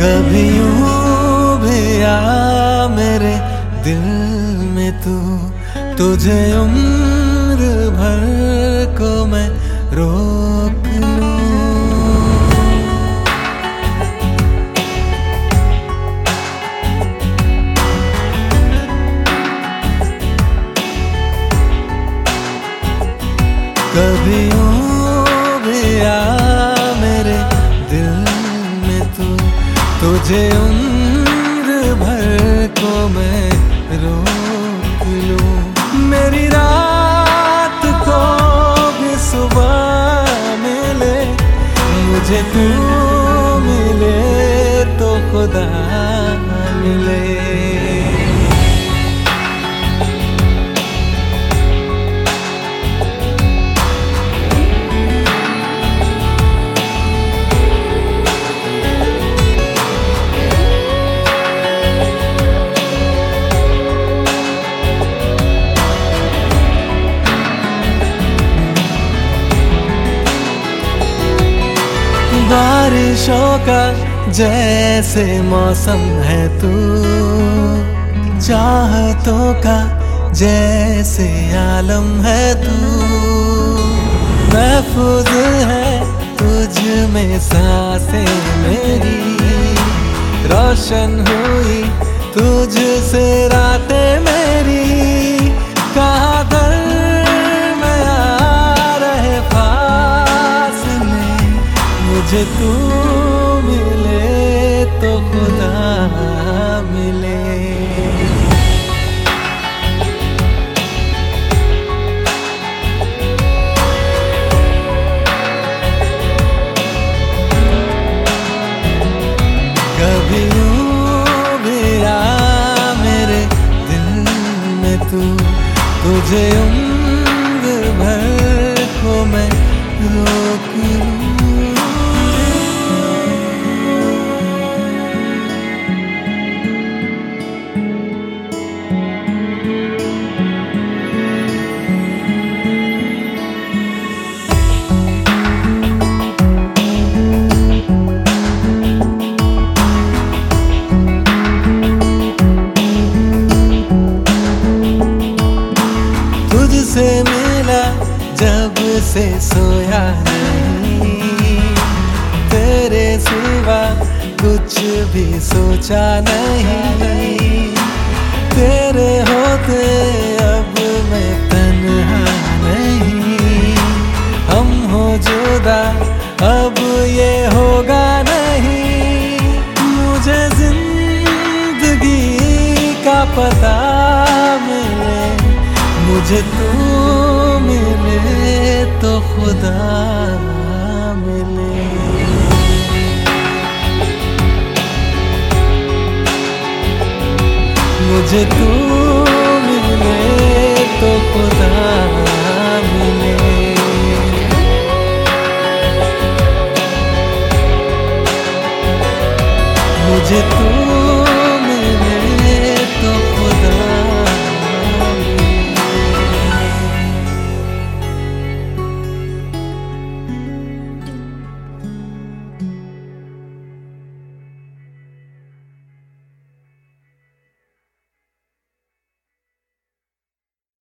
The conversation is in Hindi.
कभी यूं भी आ मेरे दिल में तू, तुझे उम्र भर को मैं रोक लूं। कभी यूं भी आ मेरे दिल में तू, तुझे उम्र भर को मैं रोक लूं। मेरी रात को भी सुबह मिले, मुझे तू मिले तो खुदा मिले। बारिशों का जैसे मौसम है तू, चाहतों का जैसे आलम है तू। महफूज है तुझ में सांसें मेरी, रोशन हुई तुझसे रातें मेरी। कहाँ दर में आ रहे फासले, मुझे तू मिले तो खुदा मिले। कभी यूं भी आ मेरे दिल में तू, तुझे उम्र भर को मैं रोक लूं। तुझसे मिला जब से सोया नहीं, तेरे सिवा कुछ भी सोचा नहीं। तेरे होते अब मैं तन्हा नहीं, हम हो जुदा अब ये होगा नहीं। मुझे जिंदगी का पता मिले, मुझे तू मिले तो खुदा मिले। मुझे तू मिले तो खुदा मिले। मुझे तू